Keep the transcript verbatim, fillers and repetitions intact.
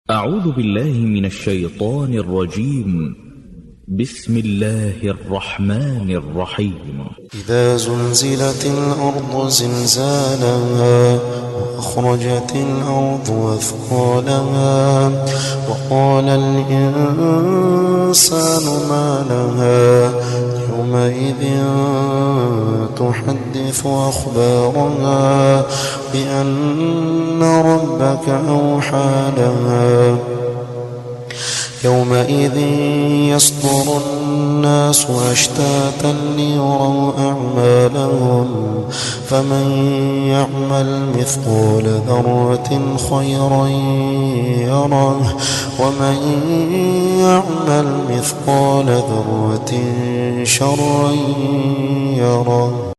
أعوذ بالله من الشيطان الرجيم. بسم الله الرحمن الرحيم. إذا زلزلت الأرض زلزالها وأخرجت الأرض أثقالها وقال الإنسان ما لها يومئذ تحدث أخبارها بأن ربك أوحى لها يومئذ يصدر الناس أشتاتا ليروا أعمالهم فمن يعمل مثقال ذرة خيرا يره ومن يعمل مثقال ذرة شرا يره.